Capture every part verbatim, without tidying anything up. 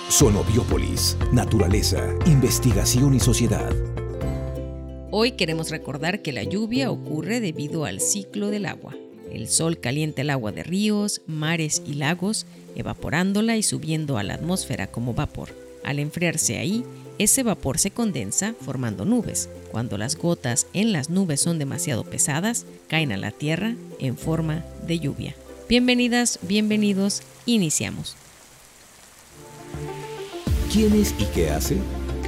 Sonobiópolis, naturaleza, investigación y sociedad. Hoy queremos recordar que la lluvia ocurre debido al ciclo del agua. El sol calienta el agua de ríos, mares y lagos, evaporándola y subiendo a la atmósfera como vapor. Al enfriarse ahí, ese vapor se condensa formando nubes. Cuando las gotas en las nubes son demasiado pesadas, caen a la tierra en forma de lluvia. Bienvenidas, bienvenidos, iniciamos. ¿Quién es y qué hace?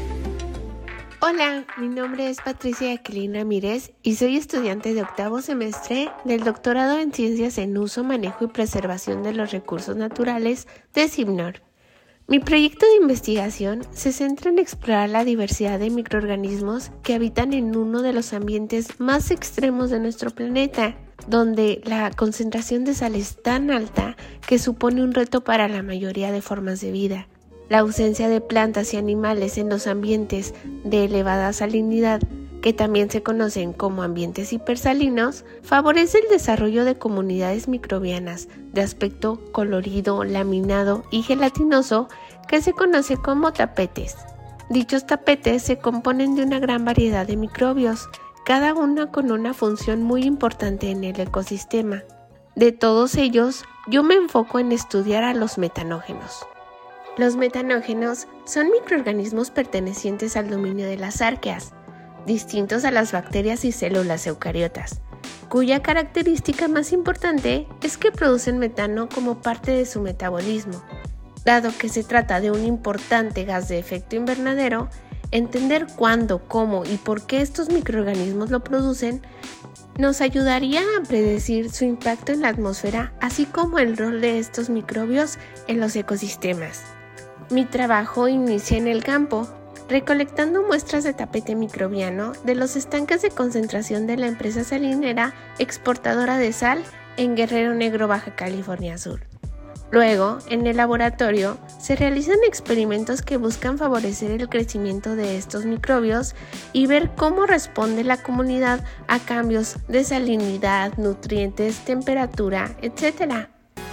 Hola, mi nombre es Patricia Jacqueline Ramírez y soy estudiante de octavo semestre del doctorado en Ciencias en Uso, Manejo y Preservación de los Recursos Naturales de CIBNOR. Mi proyecto de investigación se centra en explorar la diversidad de microorganismos que habitan en uno de los ambientes más extremos de nuestro planeta, donde la concentración de sal es tan alta que supone un reto para la mayoría de formas de vida. La ausencia de plantas y animales en los ambientes de elevada salinidad, que también se conocen como ambientes hipersalinos, favorece el desarrollo de comunidades microbianas de aspecto colorido, laminado y gelatinoso que se conoce como tapetes. Dichos tapetes se componen de una gran variedad de microbios, cada uno con una función muy importante en el ecosistema. De todos ellos, yo me enfoco en estudiar a los metanógenos. Los metanógenos son microorganismos pertenecientes al dominio de las arqueas, distintos a las bacterias y células eucariotas, cuya característica más importante es que producen metano como parte de su metabolismo. Dado que se trata de un importante gas de efecto invernadero, entender cuándo, cómo y por qué estos microorganismos lo producen nos ayudaría a predecir su impacto en la atmósfera, así como el rol de estos microbios en los ecosistemas. Mi trabajo inicia en el campo, recolectando muestras de tapete microbiano de los estanques de concentración de la empresa salinera exportadora de sal en Guerrero Negro, Baja California Sur. Luego, en el laboratorio, se realizan experimentos que buscan favorecer el crecimiento de estos microbios y ver cómo responde la comunidad a cambios de salinidad, nutrientes, temperatura, etcétera.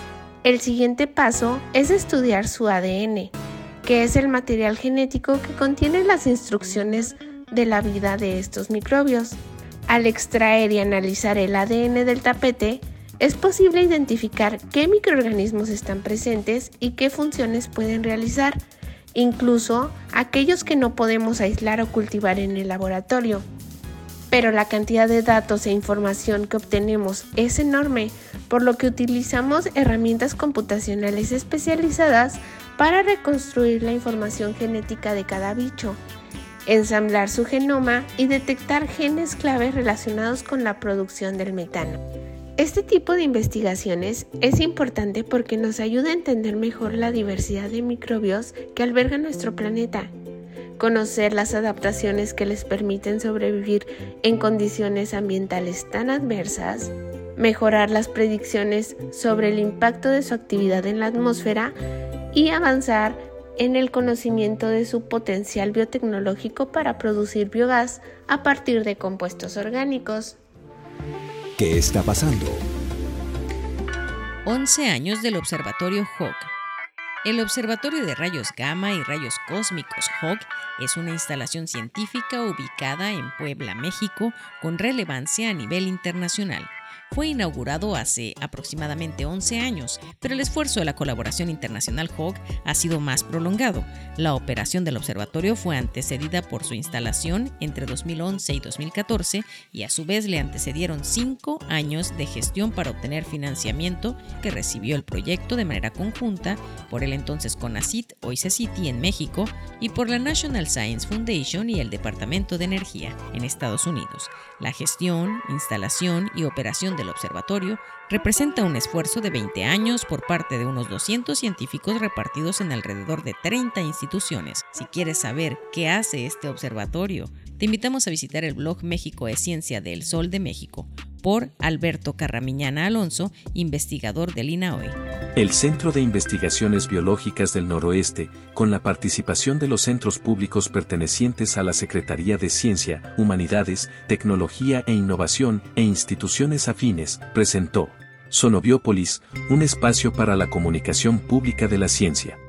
El siguiente paso es estudiar su A D N, que es el material genético que contiene las instrucciones de la vida de estos microbios. Al extraer y analizar el A D N del tapete, es posible identificar qué microorganismos están presentes y qué funciones pueden realizar, incluso aquellos que no podemos aislar o cultivar en el laboratorio. Pero la cantidad de datos e información que obtenemos es enorme, por lo que utilizamos herramientas computacionales especializadas para reconstruir la información genética de cada bicho, ensamblar su genoma y detectar genes clave relacionados con la producción del metano. Este tipo de investigaciones es importante porque nos ayuda a entender mejor la diversidad de microbios que alberga nuestro planeta, conocer las adaptaciones que les permiten sobrevivir en condiciones ambientales tan adversas, mejorar las predicciones sobre el impacto de su actividad en la atmósfera y avanzar en el conocimiento de su potencial biotecnológico para producir biogás a partir de compuestos orgánicos. ¿Qué está pasando? once años del Observatorio Hogg. El Observatorio de Rayos Gamma y Rayos Cósmicos Hogg es una instalación científica ubicada en Puebla, México, con relevancia a nivel internacional. Fue inaugurado hace aproximadamente once años, pero el esfuerzo de la colaboración internacional Hogg ha sido más prolongado. La operación del observatorio fue antecedida por su instalación entre dos mil once y dos mil catorce y a su vez le antecedieron cinco años de gestión para obtener financiamiento que recibió el proyecto de manera conjunta por el entonces CONACYT, hoy CECITI en México, y por la National Science Foundation y el Departamento de Energía en Estados Unidos. La gestión, instalación y operación del observatorio representa un esfuerzo de veinte años por parte de unos doscientos científicos repartidos en alrededor de treinta instituciones. Si quieres saber qué hace este observatorio, te invitamos a visitar el blog México es Ciencia del Sol de México por Alberto Carramiñana Alonso, investigador del INAOE. El Centro de Investigaciones Biológicas del Noroeste, con la participación de los centros públicos pertenecientes a la Secretaría de Ciencia, Humanidades, Tecnología e Innovación e instituciones afines, presentó Sonobiópolis, un espacio para la comunicación pública de la ciencia.